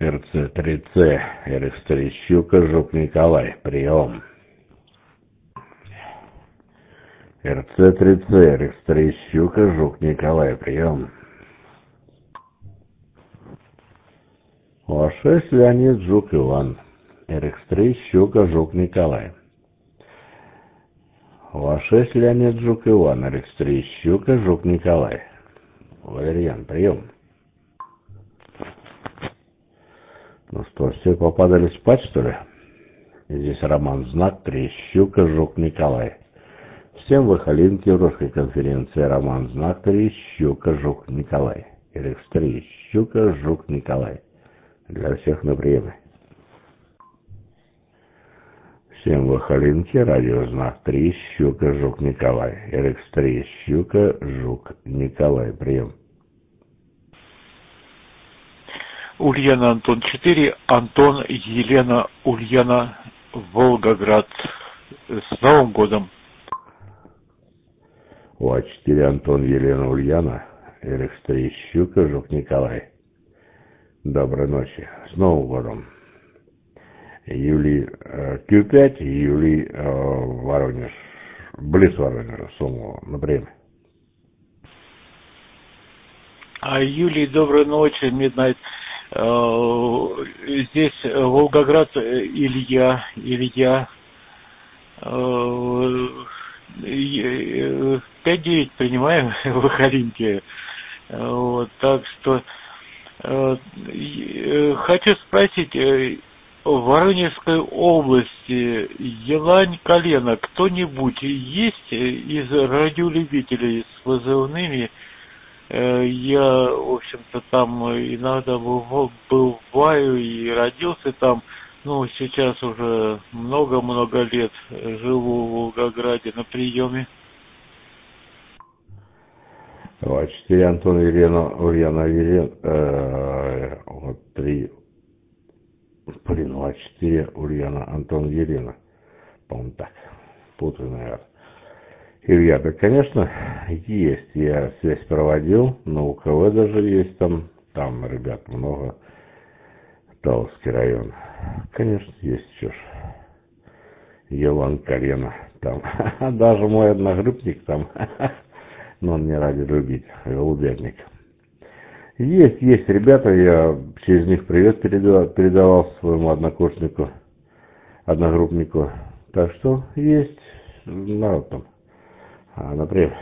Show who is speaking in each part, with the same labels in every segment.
Speaker 1: РЦ-3Ц, РХ-3 Щука, Жук Николай, прием. РЦ-3Ц, РХ-3 Щука, Жук Николай, прием. ОА-6 Леонид, Жук Иван, РХ-3 Щука, Жук Николай. ОА-6 Леонид, Жук Иван, РХ-3 Щука, Жук Николай. Валерьян, прием. Ну что, все попадали спать, что ли? Здесь Роман Знак, 3 Щука, Жук Николай. Всем в Ихалинке, в русской конференции Роман Знак, 3 Щука, Жук Николай. РХ-3 Щука, Жук Николай. Для всех на приеме. Всем в Ихалинке, радиознак 3 Щука, Жук Николай. РХ-3 Щука, Жук Николай. Прием.
Speaker 2: Ульяна, Антон 4, Антон, Елена, Ульяна, Волгоград. С Новым годом!
Speaker 1: УА-4 Антон, Елена, Ульяна, РХ-3 Щука, Жук Николай. Доброй ночи. С Новым годом. Юлий Q5, Юлий Воронеж. Близ Воронежа, Сумова. На время.
Speaker 2: Юлий, доброй ночи, Midnight. Здесь Волгоград, Илья. 5-9 принимаем в Ихалинке. Вот, так что хочу спросить, в Воронежской области Елань-Колено кто-нибудь есть из радиолюбителей с позывными? Я, в общем-то, там иногда бываю и родился там. Ну, сейчас уже много-много лет живу в Волгограде на приеме.
Speaker 1: УА-4 Антон, Елена, Ульяна, вот 3. Блин, УА-4 Ульяна, Антон, Елена. По-моему, так. Путаю, наверное. Илья, да, конечно, есть. Я связь проводил, на УКВ даже есть там. Там ребят много. Таловский район. Конечно, есть что ж. Елань-Колено. Там. Даже мой одногруппник там. Но он не радиолюбитель, голубятник. Есть ребята, я через них привет передавал своему одногруппнику. Так что есть народ там. Например.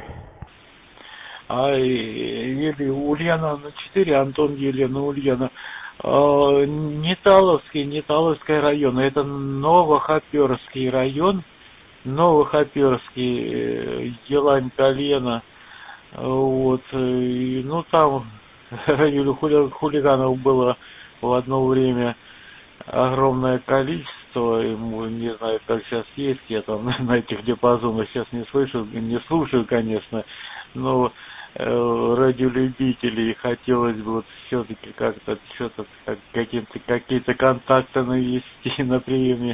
Speaker 2: Ульяна на 4, Антон, Елена, Ульяна. Не Таловский район, это Новохоперский район. Новохоперский, Елань-Колено. Вот, ну там хулиганов было в одно время огромное количество, не знаю, как сейчас есть, я там на этих диапазонах сейчас не слушаю, конечно, но радиолюбителей хотелось бы вот все-таки как-то что-то какие-то контакты навести на приеме.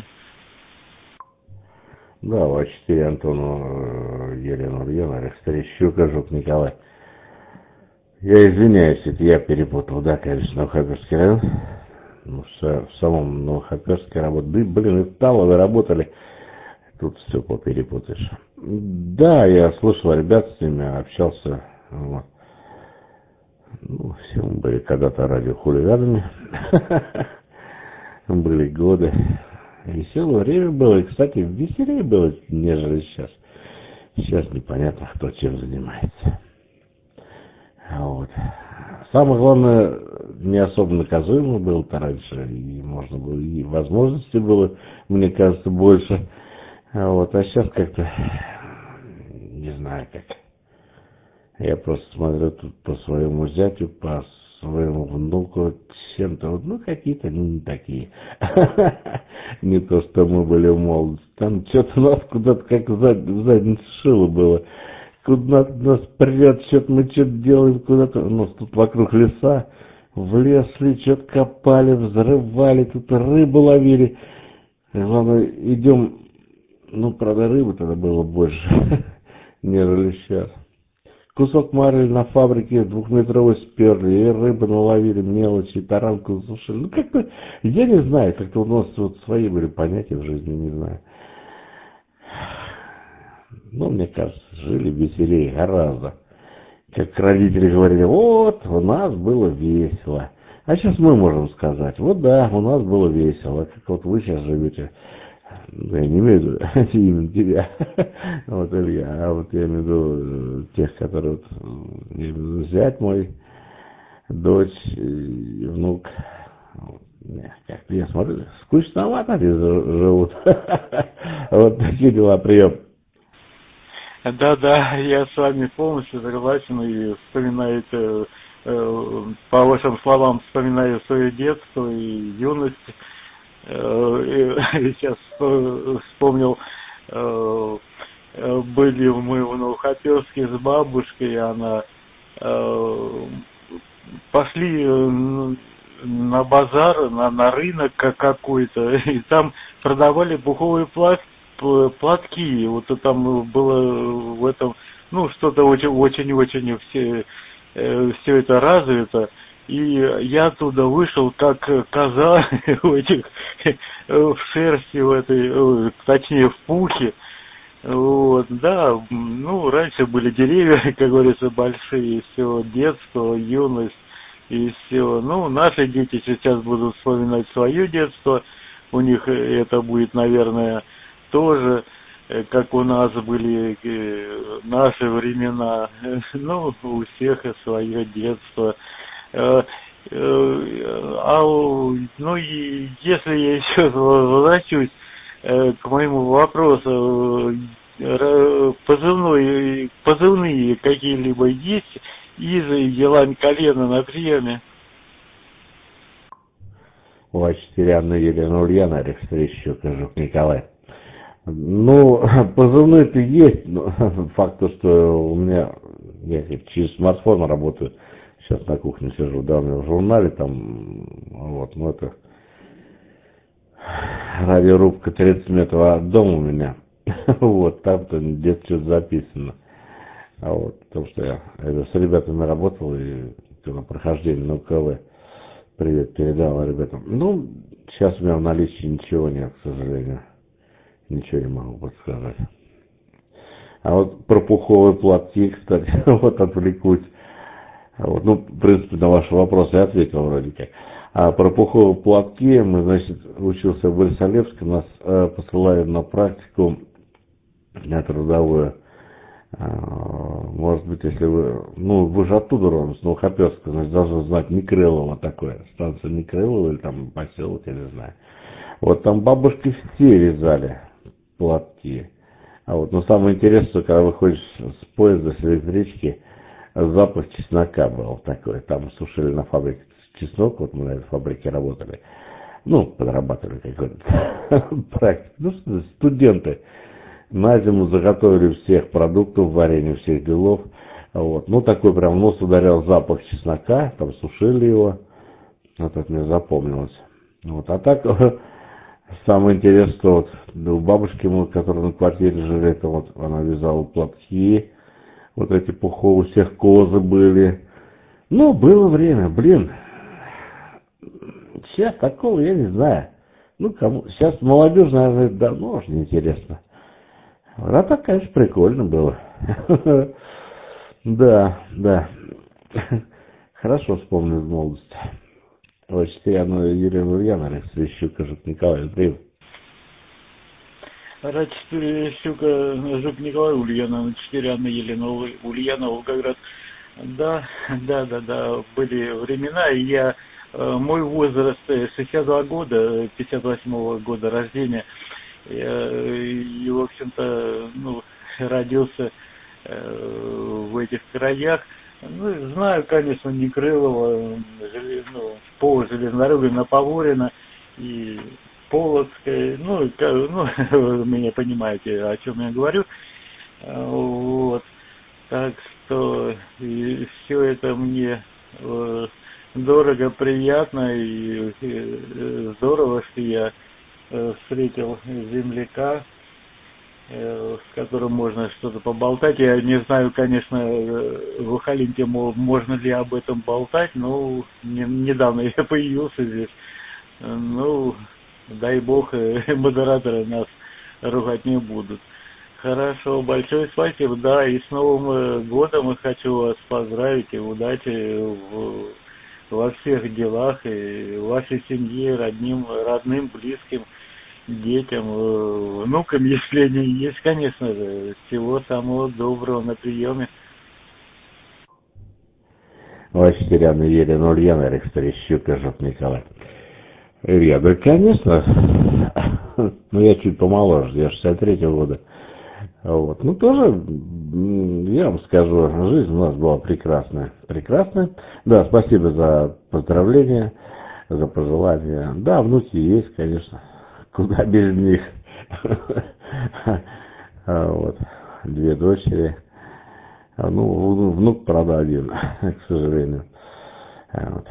Speaker 1: Да, УА-4 Антону, Елена Ульяна, РХ-3 Щука, Жук Николай. Я извиняюсь, это я перепутал, да, конечно, Новохоперский район. Ну, в самом Новохоперске работали. Блин, и в Талове работали. Тут все поперепутаешь. Да, я слышал ребят, с ними общался. Вот. Ну, все мы были когда-то радиохулиганами. Были годы. Веселое время было. И, кстати, веселее было, нежели сейчас. Сейчас непонятно, кто чем занимается. Вот. Самое главное, не особо наказуемо было-то раньше. И можно было, и возможностей было, мне кажется, больше. Вот. А сейчас как-то не знаю как. Я просто смотрю тут по своему зятю, по своему внуку, чем-то, вот, ну, какие-то не такие. Не то, что мы были в молодости. Там что-то нас куда-то как в задницу шило было. Куда-то нас прет, что-то мы что-то делаем, куда-то. У нас тут вокруг леса, в лес шли, что-то копали, взрывали, тут рыбу ловили. Главное, идем, ну, правда, рыбы тогда было больше, нежели сейчас. кусок марли на фабрике двухметровый сперли, и рыбы наловили мелочи, и таранку засушили. Ну, как-то, я не знаю, как-то у нас вот свои были понятия в жизни, не знаю. Ну, мне кажется, жили веселее гораздо. Как родители говорили, вот, у нас было весело. А сейчас мы можем сказать, вот да, у нас было весело. Как вот вы сейчас живете. Я не имею в виду именно тебя, вот, Илья, а вот я имею в виду тех, которые, вот, я имею в виду зять мой, дочь и внук. Вот, как-то я смотрю, скучновато они живут. Вот такие дела, прием.
Speaker 2: Да, я с вами полностью согласен и вспоминаю это, по вашим словам, вспоминаю свое детство и юность. Сейчас вспомнил, были мы в Новохоперске с бабушкой, и она пошли на базар, на рынок какой-то, и там продавали пуховые платки. Вот там было в этом, ну, что-то очень-очень все это развито. И я оттуда вышел, как коза в этих, в шерсти, в этой, точнее, в пухе. Вот, да, ну, раньше были деревья, как говорится, большие, все, детство, юность и все. Ну, наши дети сейчас будут вспоминать свое детство, у них это будет, наверное, тоже, как у нас были наши времена, ну, у всех свое детство. Ну, и если я еще возвращусь к моему вопросу, позывные какие-либо есть из Елань Колена на приеме?
Speaker 1: У4 Анна Елена Ульяна, Алекс Терещук, Жук Николай. Ну, позывные-то есть, но факт то, что у меня, я через смартфон работаю, сейчас на кухне сижу, да, у меня в журнале там, вот, ну это радиорубка 30 метров от дома у меня, вот, там-то где-то что-то записано, вот, потому что я это, с ребятами работал и на прохождение на УКВ привет передал ребятам. Ну, сейчас у меня в наличии ничего нет, к сожалению. Ничего не могу подсказать. А вот про пуховые платки, кстати, вот отвлекусь. Вот, ну, в принципе, на ваши вопросы я ответил вроде как. А про пуховые платки, мы, значит, учился в Борисоглебске, нас посылали на практику, на трудовую. Может быть, если вы, ну, вы же оттуда родом, с Новохоперска, значит, должны знать Некрылово такое, станция Некрылово или там поселок, я не знаю. Вот там бабушки все вязали платки. А вот, но самое интересное, когда выходишь с поезда, с электрички, запах чеснока был такой. Там сушили на фабрике чеснок, вот мы на этой фабрике работали. Ну, подрабатывали какой-то практик. Ну, студенты на зиму заготовили всех продуктов, варенье всех делов. Вот. Ну, такой прям нос ударял запах чеснока, там сушили его. Вот это мне запомнилось. Вот. А так, самое интересное, что вот у бабушки, которая на квартире жили, это вот она вязала платки, вот эти пуховые, у всех козы были. Ну, было время, блин. Сейчас такого я не знаю. Ну, кому... Сейчас молодежь, наверное, давно уже неинтересно. А так, конечно, прикольно было. Да, да. Хорошо вспомнил в молодости. Вот Анна Елена Ульяна, Алекс Терещук, Жук Николай, привет.
Speaker 2: Рад 4 Щука, Жук Николай, Ульяна, 4 Анна Елена Ульяна, Волгоград. Да, были времена, и я, мой возраст 62 года, 58-го года рождения, и, в общем-то, ну, родился в этих краях. Ну, знаю, конечно, Некрылово, по железнодороге на Поворино и Полоцкой, ну, вы меня понимаете, о чем я говорю. Вот. Так что и все это мне дорого, приятно и здорово, что я встретил земляка. с которым можно что-то поболтать. Я не знаю, конечно, в Халинте можно ли об этом болтать, но недавно я появился здесь. Ну, дай бог, модераторы нас ругать не будут. Хорошо, большое спасибо. Да, и с Новым годом я хочу вас поздравить и удачи во всех делах, и вашей семье, родным, близким, детям, внукам, если они есть, конечно же. Всего самого доброго на приеме.
Speaker 1: Вася Теряна Елена Ульяна, Рекс Терещука, Жоп Николай. Илья, да, конечно. Ну, я чуть помоложе, я 63-го года. Вот. Ну, тоже, я вам скажу, жизнь у нас была прекрасная. Прекрасная. Да, спасибо за поздравления, за пожелания. Да, внуки есть, конечно. Куда без них. Вот. 2 дочери. Ну, внук, правда, один, к сожалению. Вот.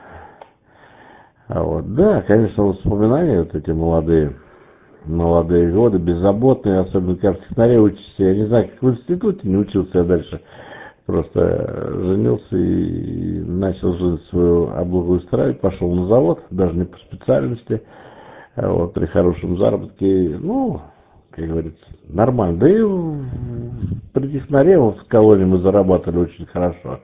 Speaker 1: Вот. Да, конечно, воспоминания вот эти молодые годы, беззаботные, особенно как в технаре учишься. Я не знаю, как в институте не учился я дальше. Просто женился и начал жизнь свою облагоустраивать, пошел на завод, даже не по специальности, вот, при хорошем заработке, ну, как говорится, нормально. Да и при технаре в колонии мы зарабатывали очень хорошо.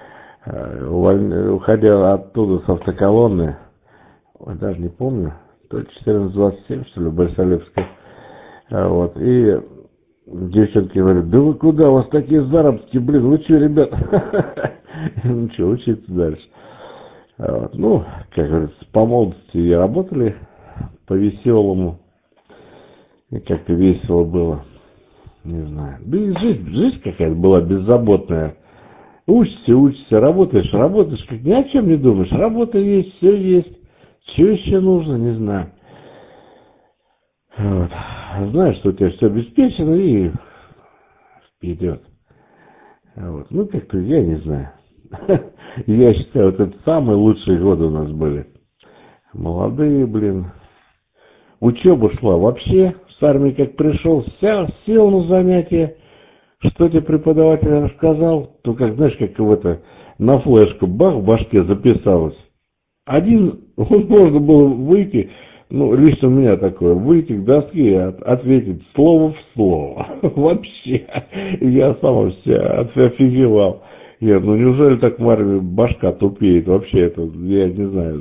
Speaker 1: Уходя оттуда с автоколонны, даже не помню, то 1427, что ли, Борисоглебская. Вот. И девчонки говорят, да вы куда, у вас такие заработки, блин, вы что, ребят? Ну что, учиться дальше. Вот. Ну, как говорится, по молодости и работали по-веселому. И как-то весело было. Не знаю. Да и жизнь какая-то была беззаботная. Учишься, работаешь, как ни о чем не думаешь. Работа есть, все есть. Что еще нужно, не знаю. Вот. Знаешь, что у тебя все обеспечено и вперед. Вот. Ну, как-то, я не знаю. Я считаю, вот это самые лучшие годы у нас были. Молодые, блин. Учеба шла вообще. С армии как пришел, сел на занятия. Что тебе преподаватель рассказал, то как, знаешь, как на флешку бах, в башке записалось. Можно было выйти, ну, лично у меня такое, выйти к доске и ответить слово в слово. Вообще, я сам все офигевал. Ну неужели так в армии башка тупеет? Вообще, это, я не знаю.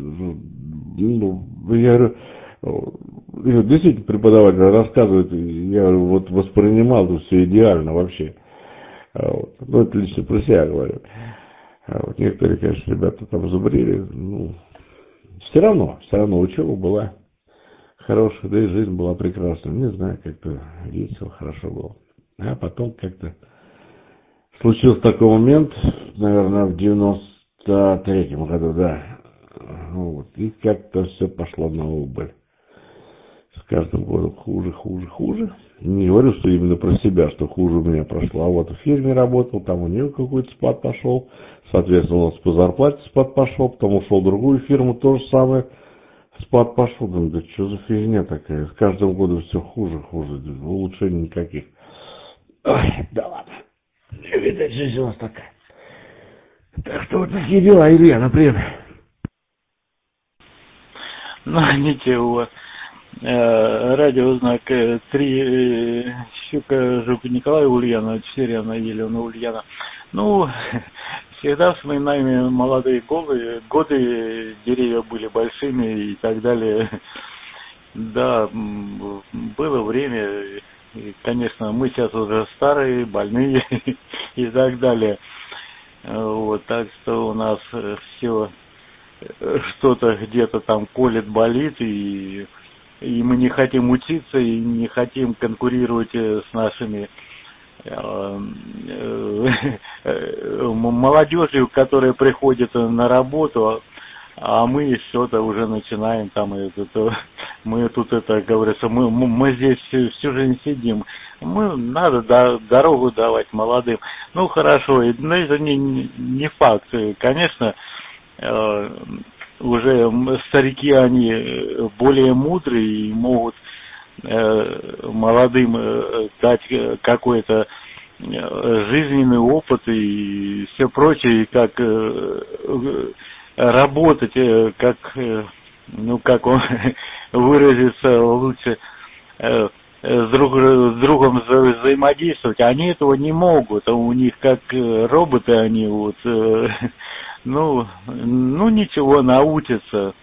Speaker 1: Я говорю, действительно, преподаватель рассказывает, я говорю, вот воспринимал тут все идеально вообще. Вот. Ну, это лично про себя говорю. Вот. Некоторые, конечно, ребята там зубрили, ну, все равно учеба была хорошая, да и жизнь была прекрасная. Не знаю, как-то весело, хорошо было. А потом как-то случился такой момент, наверное, в 93-м году, да. Вот. И как-то все пошло на убыль. С каждым годом хуже. Не говорю, что именно про себя, что хуже у меня прошло. А вот в фирме работал, там у нее какой-то спад пошел. Соответственно, у нас по зарплате спад пошел. Потом ушел в другую фирму, то же самое. Спад пошел. Думаю, да что за фигня такая? С каждым годом все хуже. Улучшений никаких. Ой, да ладно. Видать, жизнь у нас такая. Так что вот такие дела, Илья, например.
Speaker 2: Ну, ничего. Радиознак 3, Щука, Жук, Николай, Ульяна, 4, Анна, Елена, Ульяна. Ну, всегда вспоминаем молодые годы, деревья были большими и так далее. Да, было время, и, конечно, мы сейчас уже старые, больные и так далее. Вот, так что у нас все что-то где-то там колет, болит, и мы не хотим учиться, и не хотим конкурировать с нашими молодежью, которая приходит на работу, а мы что-то уже начинаем там, мы тут говорится, мы здесь всю жизнь сидим. Надо дорогу давать молодым. Ну хорошо, но это не факт. Конечно, уже старики, они более мудрые и могут молодым дать какой-то жизненный опыт и все прочее, и как работать, как, ну, как он выразится лучше, с другом взаимодействовать, они этого не могут, у них как роботы, они вот, ну ничего, научатся,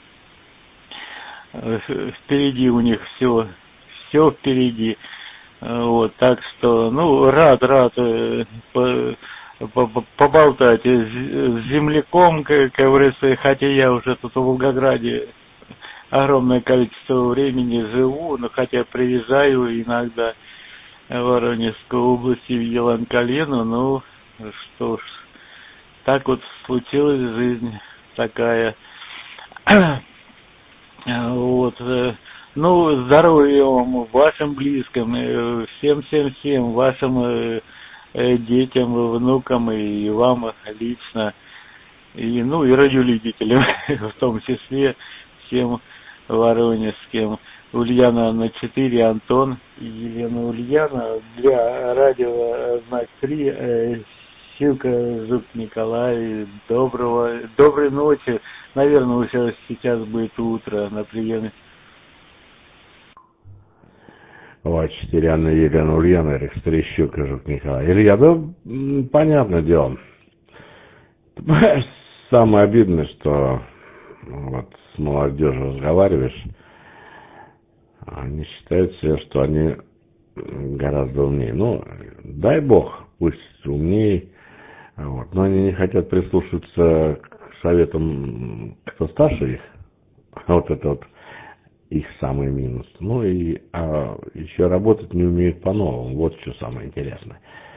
Speaker 2: впереди у них все впереди. Вот, так что, ну, рад поболтать с земляком, как говорится, хотя я уже тут в Волгограде огромное количество времени живу, но хотя приезжаю иногда в Воронежскую область, в Еланкалину, ну, что ж, так вот случилась жизнь такая. Вот, ну, здоровья вам, вашим близким, всем вашим детям, внукам и вам лично, и, ну, и радиолюбителям, в том числе, всем воронежским. Ульяна на 4, Антон и Елена Ульяна. Для радио «Знак 3», Щука, Жук Николай. Доброй ночи. Наверное, уже сейчас будет утро на приеме.
Speaker 1: Ой, 4 Анна, Елена Ульяна, Рекс 3, Щука, Жук Николай. Илья, да, понятное дело. Ты понимаешь, самое обидное, что вот с молодежью разговариваешь, они считают себе, что они гораздо умнее. Ну, дай бог, пусть умнее, вот, но они не хотят прислушиваться к советам, кто старше их. Вот это вот их самый минус. Ну и еще работать не умеют по-новому. Вот что самое интересное.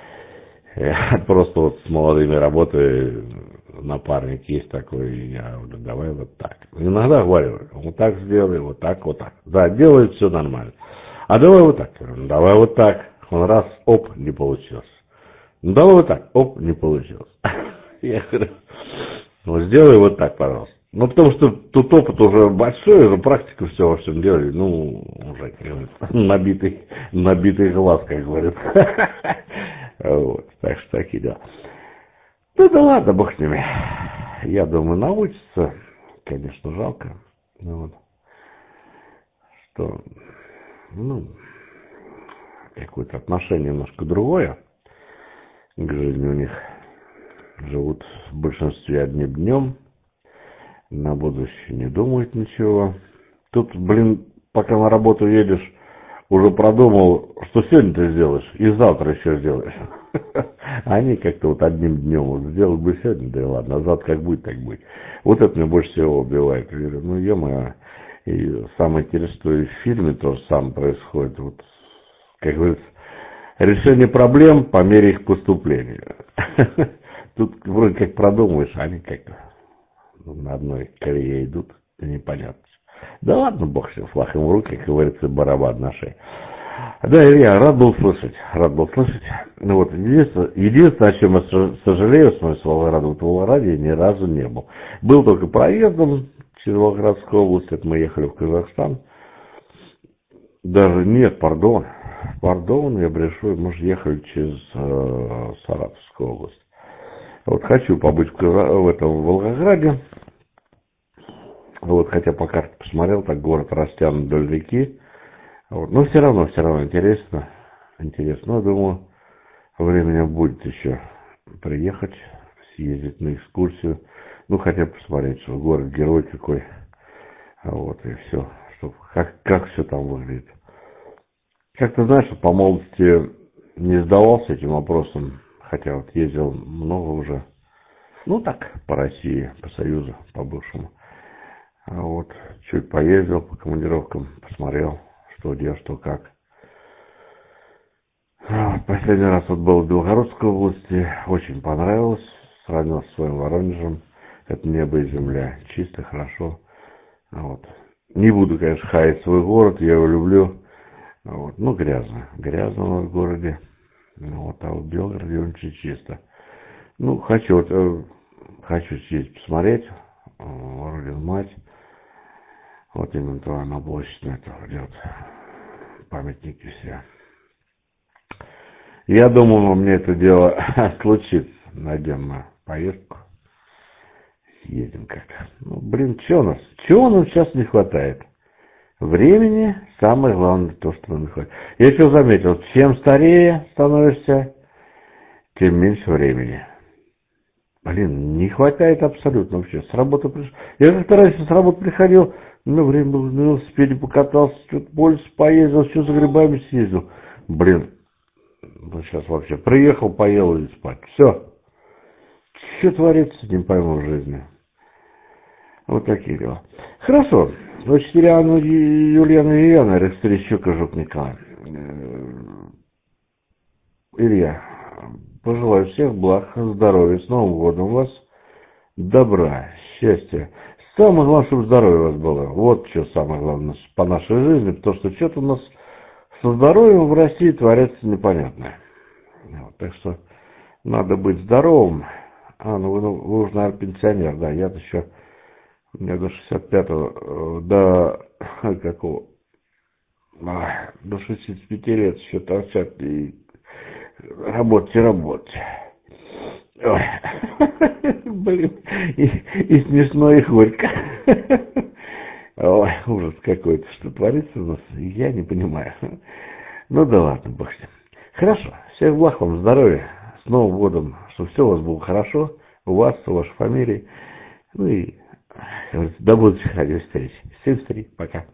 Speaker 1: Я просто вот с молодыми работаю, напарник есть такой, я говорю, давай вот так. Иногда говорю, вот так сделай, вот так, вот так. Да, делает все нормально. А давай вот так. Давай вот так. Он раз, оп, не получилось. Ну давай вот так, оп, не получилось. Я говорю, ну сделай вот так, пожалуйста. Ну потому что тут опыт уже большой, уже практика все во всем делали. Ну, уже, как говорится, набитый глаз, как говорится. Вот, так что такие дела. Ну да ладно, бог с ними. Я думаю, научится. Конечно, жалко. Ну, вот. Что, ну, какое-то отношение немножко другое к жизни у них. Живут в большинстве одним днем. На будущее не думают ничего. Тут, блин, пока на работу едешь, уже продумал, что сегодня ты сделаешь, и завтра еще сделаешь. Они как-то вот одним днем вот сделал бы сегодня, да и ладно, а завтра как будет, так будет. Вот это меня больше всего убивает. Я говорю, ну ё-моё. И самое интересное, что и в фильме то же самое происходит. Вот, как говорится, решение проблем по мере их поступления. Тут вроде как продумываешь, а они как-то на одной колее идут, непонятно. Да ладно, бог с ним, флаг им в руки, как говорится, барабан на шее. Да, Илья, рад был слышать. Ну вот, единственное, о чем я сожалею, с моей Волгограда, вот в Волгограде ни разу не был. Был только проездом через Волгоградскую область, это мы ехали в Казахстан. Даже нет, пардон, я брешу, мы же ехали через Саратовскую область. Вот хочу побыть в этом Волгограде. Вот, хотя по карте посмотрел, так город растянут вдоль реки. Вот, но все равно интересно. Интересно. Но думаю, времени будет еще приехать, съездить на экскурсию. Ну, хотя бы посмотреть, что город герой какой. Вот, и все. Чтоб, как все там выглядит. Как-то, знаешь, по молодости не задавался этим вопросом. Хотя вот ездил много уже. Ну, так, по России, по Союзу, по бывшему. А вот чуть поездил по командировкам, посмотрел, что где, что как. Вот, последний раз вот был в Белгородской области, очень понравилось, сравнил с своим Воронежем. Это небо и земля, чисто, хорошо. Вот. Не буду, конечно, хаять свой город, я его люблю. Вот. Ну, грязно у нас в городе. Вот, а в Белгороде очень чисто. Ну, хочу съездить посмотреть, Родину мать. Вот именно туда на площадь на это идет. памятники все. Я думаю, мне это дело случится. Найдем мы поездку. Съездим как-то. Ну, блин, чего нам сейчас не хватает? Времени самое главное то, что нам не хватает. Я еще заметил, чем старее становишься, тем меньше времени. Блин, не хватает абсолютно вообще. С работы пришел. Я как-то раньше с работы приходил, время было, на велосипеде покатался, что-то больше поездил, что за грибами съездил. Блин, ну сейчас вообще приехал, поел и спать. Все. Что творится, не пойму в жизни. Вот такие дела. Хорошо. Значит, Ильяна Юльяна, Рекстрищука, Жук Николай. Илья, пожелаю всех благ, здоровья, с Новым годом вас, добра, счастья. Самое главное, чтобы здоровье у вас было. Вот что самое главное по нашей жизни, потому что что-то у нас со здоровьем в России творится непонятное. Вот, так что надо быть здоровым. Вы уже, наверное, пенсионер, да, я-то еще, у меня до 65-го, до какого, до 65 лет еще торчат и работать. Ой. Блин, и смешно, и горько. Ой, ужас какой-то, что творится у нас, я не понимаю. Ну да ладно, бог с ним. Хорошо, всех благ вам, здоровья, с Новым годом, чтобы все у вас было хорошо, у вас, у вашей фамилии. Ну и, как говорится, до будущих радиовстреч. Всем встреч, пока.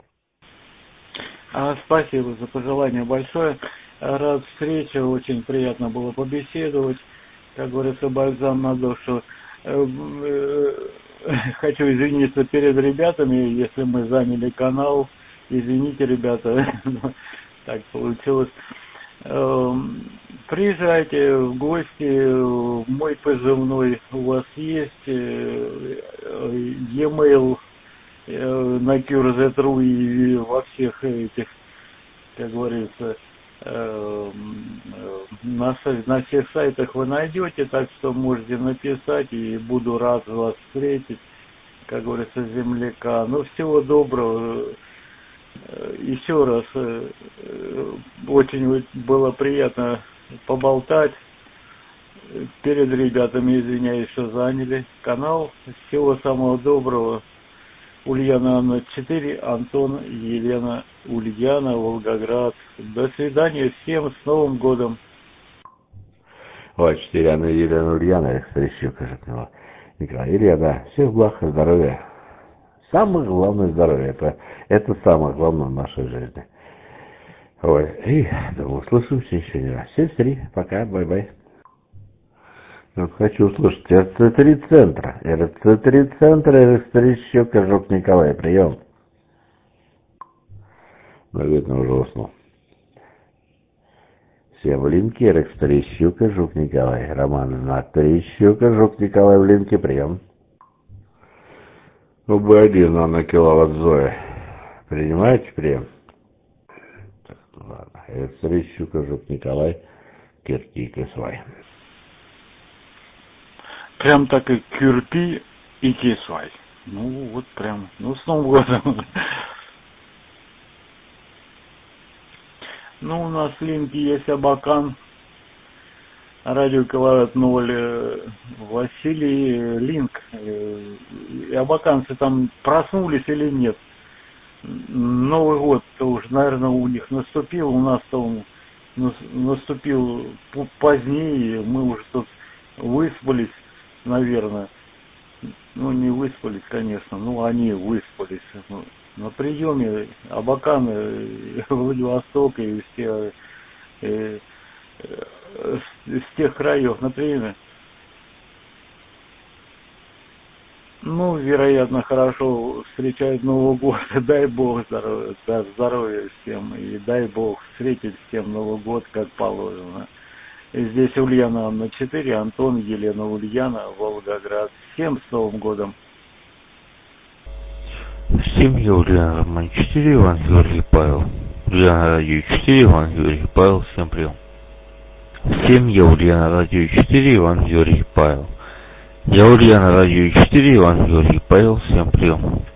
Speaker 2: Спасибо за пожелание большое. Рад встрече, очень приятно было побеседовать. Как говорится, бальзам на душу. Хочу извиниться перед ребятами, если мы заняли канал. Извините, ребята, так получилось. Приезжайте в гости, мой позывной у вас есть, e-mail на Cure.ru и во всех этих, как говорится, на всех сайтах вы найдете, так что можете написать, и буду рад вас встретить, как говорится, земляка. Ну, всего доброго. Еще раз, очень было приятно поболтать. Перед ребятами извиняюсь, что заняли канал. Всего самого доброго. Ульяна Анна 4, Антон, Елена, Ульяна, Волгоград. До свидания, всем с Новым годом.
Speaker 1: Ой, 4, Анна, Елена, Ульяна, Рекстрищука, Жук Николай. Илья, да, всех благ, здоровья. Самое главное здоровье, это самое главное в нашей жизни. Ой, и думаю, услышимся еще не раз. Всем встреч, пока, бай-бай. Вот хочу услышать, РЦ3 центра, Рекстрищука, Жук Николай, прием. Наверное, уже уснул. Всем в линке, Рекстрищука, Жук Николай, Роман Натрищука, Жук Николай в линке, прием. УБ1, Анна Киловатт Зоя. Принимаете прием? Так, ладно. Рекстрищука, Жук Николай, Кирпи и Свай.
Speaker 2: Прям так и Кирпи и Кисвай. Ну, вот прям, ну, с Новым годом. Ну, у нас в линке есть Абакан, радио Киловатт 0, Василий, линк. И абаканцы там проснулись или нет? Новый год-то уж, наверное, у них наступил, у нас-то он наступил позднее, мы уже тут выспались, наверное. Ну, не выспались, конечно, ну, они выспались. На приеме Абаканы, Владивосток и все с тех краев на приеме. Ну, вероятно, хорошо встречают Новый год. Дай Бог здоровья, да, здоровья всем. И дай Бог встретить всем Новый год, как положено. И здесь Ульяна Анна 4, Антон, Елена, Ульяна, Волгоград. Всем с Новым годом.
Speaker 3: Всем я Ульяна Роман 4, Иван Георгий Павел. Ульяна Радио 4, Иван Георгий Павел. Всем прием. Всем я Ульяна Радио 4, Иван Георгий Павел. Я Ульяна Радио 4, Иван Георгий Павел. Всем прием.